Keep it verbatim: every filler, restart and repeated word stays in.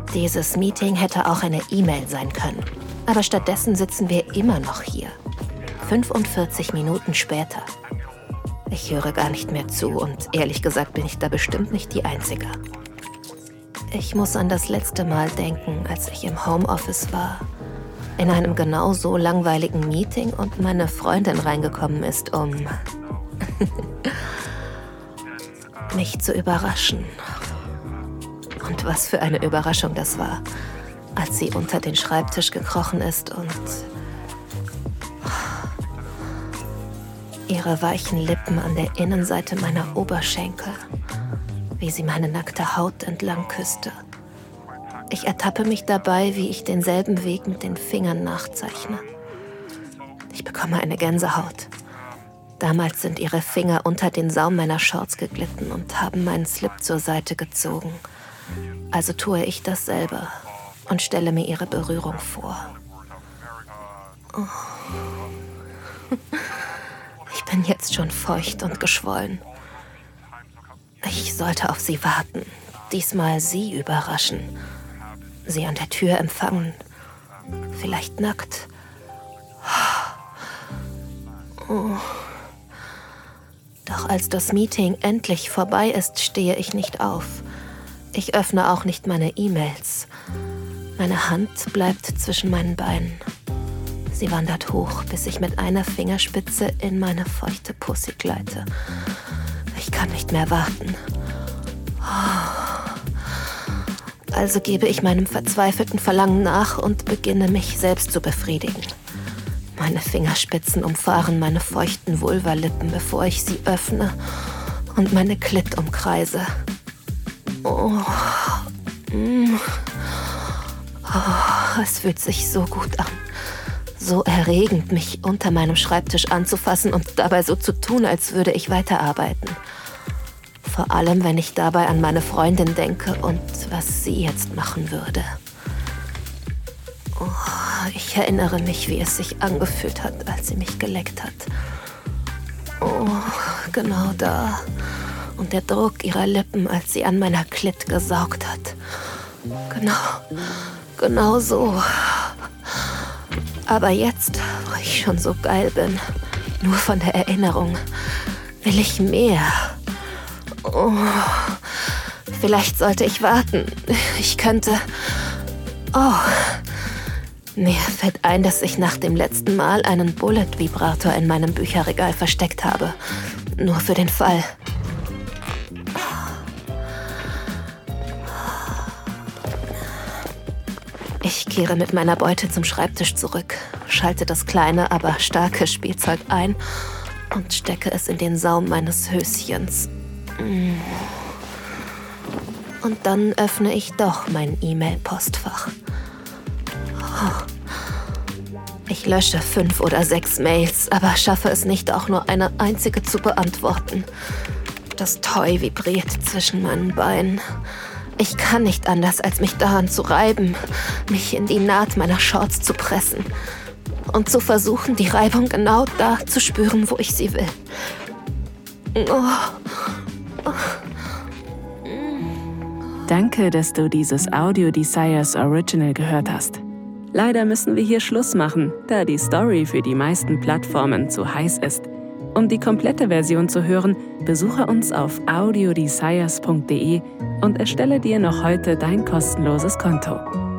Dieses Meeting hätte auch eine E-Mail sein können. Aber stattdessen sitzen wir immer noch hier. fünfundvierzig Minuten später. Ich höre gar nicht mehr zu und ehrlich gesagt bin ich da bestimmt nicht die Einzige. Ich muss an das letzte Mal denken, als ich im Homeoffice war. In einem genau so langweiligen Meeting und meine Freundin reingekommen ist, um mich zu überraschen. Und was für eine Überraschung das war, als sie unter den Schreibtisch gekrochen ist und ihre weichen Lippen an der Innenseite meiner Oberschenkel, wie sie meine nackte Haut entlang küsste. Ich ertappe mich dabei, wie ich denselben Weg mit den Fingern nachzeichne. Ich bekomme eine Gänsehaut. Damals sind ihre Finger unter den Saum meiner Shorts geglitten und haben meinen Slip zur Seite gezogen. Also tue ich dasselbe und stelle mir ihre Berührung vor. Oh. Ich bin jetzt schon feucht und geschwollen. Ich sollte auf sie warten, diesmal sie überraschen, sie an der Tür empfangen, vielleicht nackt. Oh. Doch als das Meeting endlich vorbei ist, stehe ich nicht auf. Ich öffne auch nicht meine E-Mails. Meine Hand bleibt zwischen meinen Beinen. Sie wandert hoch, bis ich mit einer Fingerspitze in meine feuchte Pussy gleite. Ich kann nicht mehr warten. Also gebe ich meinem verzweifelten Verlangen nach und beginne mich selbst zu befriedigen. Meine Fingerspitzen umfahren meine feuchten Vulvalippen, bevor ich sie öffne und meine Klit umkreise. Oh. Mm. Oh, es fühlt sich so gut an. So erregend, mich unter meinem Schreibtisch anzufassen und dabei so zu tun, als würde ich weiterarbeiten. Vor allem, wenn ich dabei an meine Freundin denke und was sie jetzt machen würde. Oh, ich erinnere mich, wie es sich angefühlt hat, als sie mich geleckt hat. Oh, genau da. Und der Druck ihrer Lippen, als sie an meiner Klit gesaugt hat. Genau, genau so. Aber jetzt, wo ich schon so geil bin, nur von der Erinnerung, will ich mehr. Oh, vielleicht sollte ich warten. Ich könnte... Oh, mir fällt ein, dass ich nach dem letzten Mal einen Bullet-Vibrator in meinem Bücherregal versteckt habe. Nur für den Fall. Ich kehre mit meiner Beute zum Schreibtisch zurück, schalte das kleine, aber starke Spielzeug ein und stecke es in den Saum meines Höschens. Und dann öffne ich doch mein E-Mail-Postfach. Ich lösche fünf oder sechs Mails, aber schaffe es nicht, auch nur eine einzige zu beantworten. Das Toy vibriert zwischen meinen Beinen. Ich kann nicht anders, als mich daran zu reiben, mich in die Naht meiner Shorts zu pressen und zu versuchen, die Reibung genau da zu spüren, wo ich sie will. Oh. Oh. Danke, dass du dieses Audio Desires Original gehört hast. Leider müssen wir hier Schluss machen, da die Story für die meisten Plattformen zu heiß ist. Um die komplette Version zu hören, besuche uns auf audiodesires punkt de und erstelle dir noch heute dein kostenloses Konto.